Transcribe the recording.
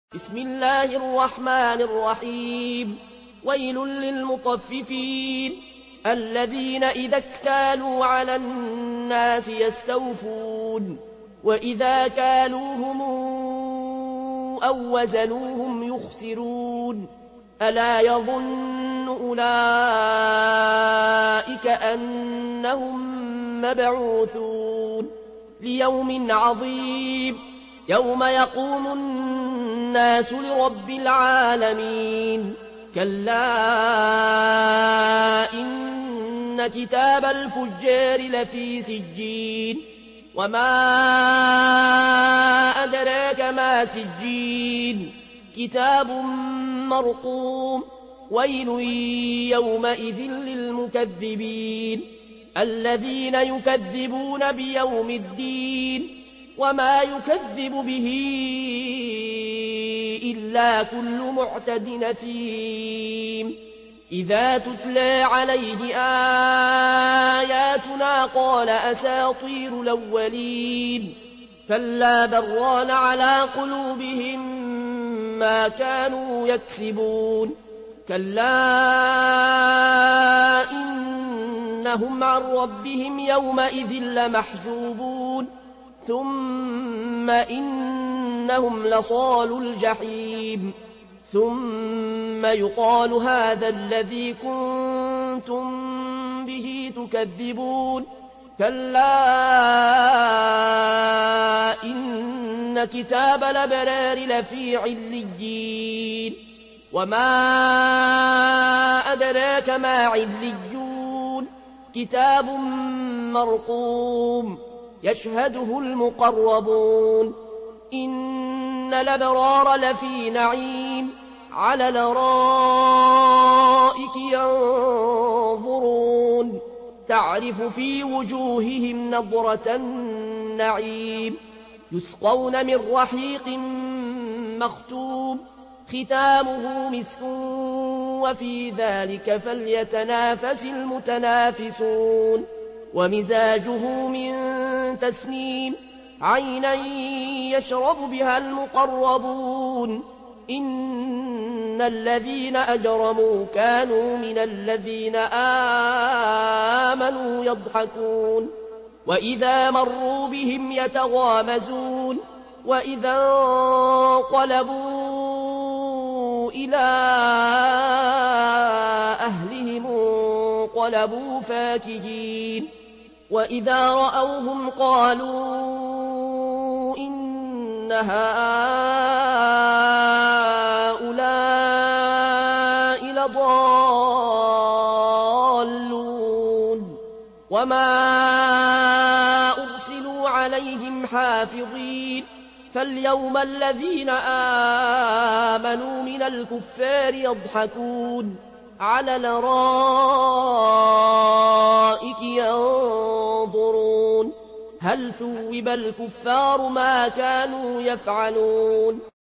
بسم الله الرحمن الرحيم. ويل للمطففين الذين إذا اكتالوا على الناس يستوفون وإذا كالوهم أو وزنوهم يخسرون ألا يظن أولئك أنهم مبعوثون ليوم عظيم يوم يقوم الناس لرب العالمين. كلا إن كتاب الفجار لفي سجين وما أدراك ما سجين كتاب مرقوم. ويل يومئذ للمكذبين الذين يكذبون بيوم الدين وما يكذب به إلا كل معتد نثيم. إذا تتلى عليه آياتنا قال أساطير الأولين كلا بران على قلوبهم ما كانوا يكسبون. كلا إنهم عن ربهم يومئذ لمحجوبون ثم إنهم لصالو الجحيم ثم يقال هذا الذي كنتم به تكذبون. كلا إن كتاب الأبرار لفي عليين وما أدراك ما عليون كتاب مرقوم يشهده المقربون. إن الأبرار لفي نعيم على الأرائك ينظرون تعرف في وجوههم نضرة النعيم يسقون من رحيق مختوم ختامه مسك وفي ذلك فليتنافس المتنافسون. ومزاجه من تسنيم عينا يشرب بها المقربون. إن الذين أجرموا كانوا من الذين آمنوا يضحكون وإذا مروا بهم يتغامزون وإذا انقلبوا إلى أهلهم انقلبوا فاكهين وإذا رأوهم قالوا إن هؤلاء لضالون وما أرسلوا عليهم حافظين. فاليوم الذين آمنوا من الكفار يضحكون على الأرائك ينظرون هل ثوب الكفار ما كانوا يفعلون.